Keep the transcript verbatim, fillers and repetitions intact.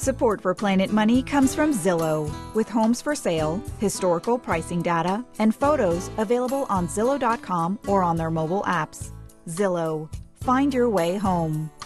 Support for Planet Money comes from Zillow, with homes for sale, historical pricing data, and photos available on Zillow dot com or on their mobile apps. Zillow. Find your way home.